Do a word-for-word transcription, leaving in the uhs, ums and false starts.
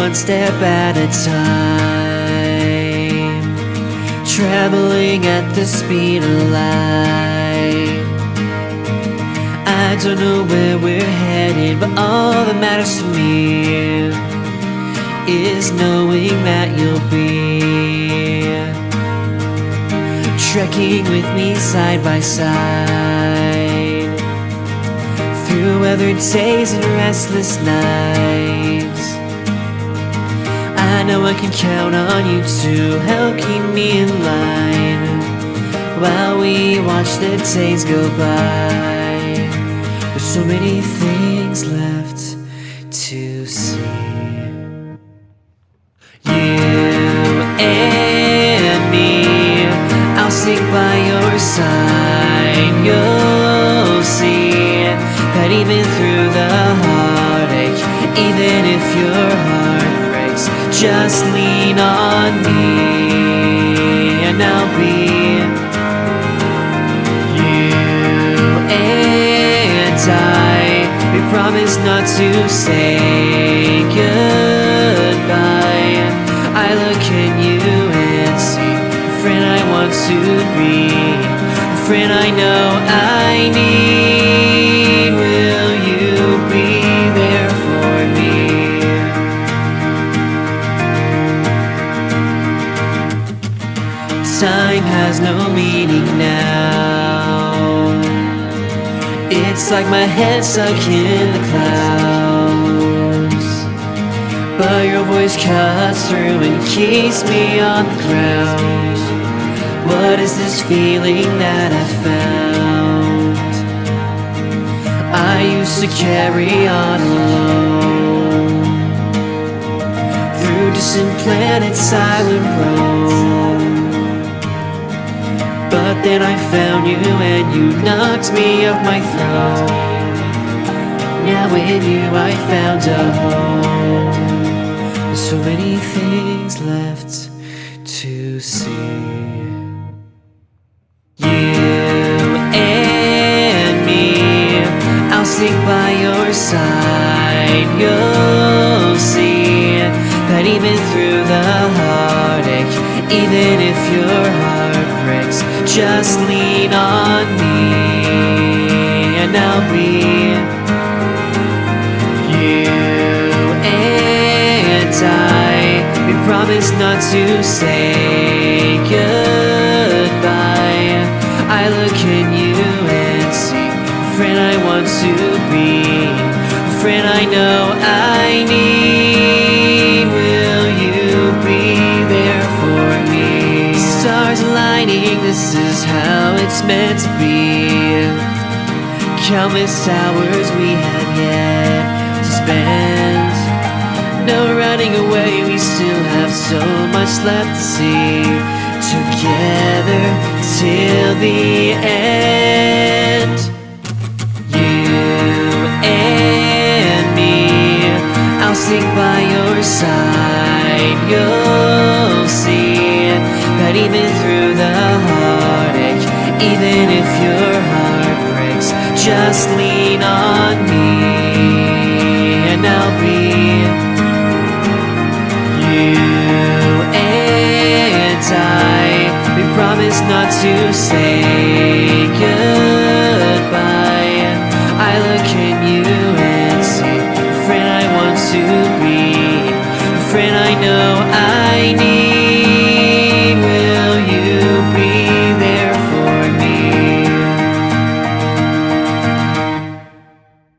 one step at a time, traveling at the speed of light. I don't know where we're headed, but all that matters to me is knowing that you'll be trekking with me side by side, through weathered days and restless nights. I know I can count on you to help keep me in line while we watch the days go by. There's so many things left to see. You and me, I'll stick by your side. You'll see that even through the heartache, even if your heart breaks, just lean on me and I'll be you and I. We promise not to say goodbye. I look at you and see a friend I want to be, a friend I know I need. Will you be there for me? Time has no meaning now. It's like my head stuck in the clouds, but your voice cuts through and keeps me on the ground. What is this feeling that I found? I used to carry on alone, through distant planets, silent road. But then I found you and you knocked me off my throne. Now in you I found a home. There's so many things left to see. You and me, I'll stick by your side. You'll see that even through the heartache, even if your heart breaks, just lean on me and I'll be you and I. We promise not to say goodbye. I look at you and see a friend I want to be, a friend I know I need. Will you be there for me? Stars aligning, this is how it's meant to be. Countless hours we have yet to spend. No running away, we still have so much left to see. Together till the end. You and me, I'll stick by your side. You'll see that even through the heartache, even if your heart breaks, just lean on me and I'll be you and I. We promise not to say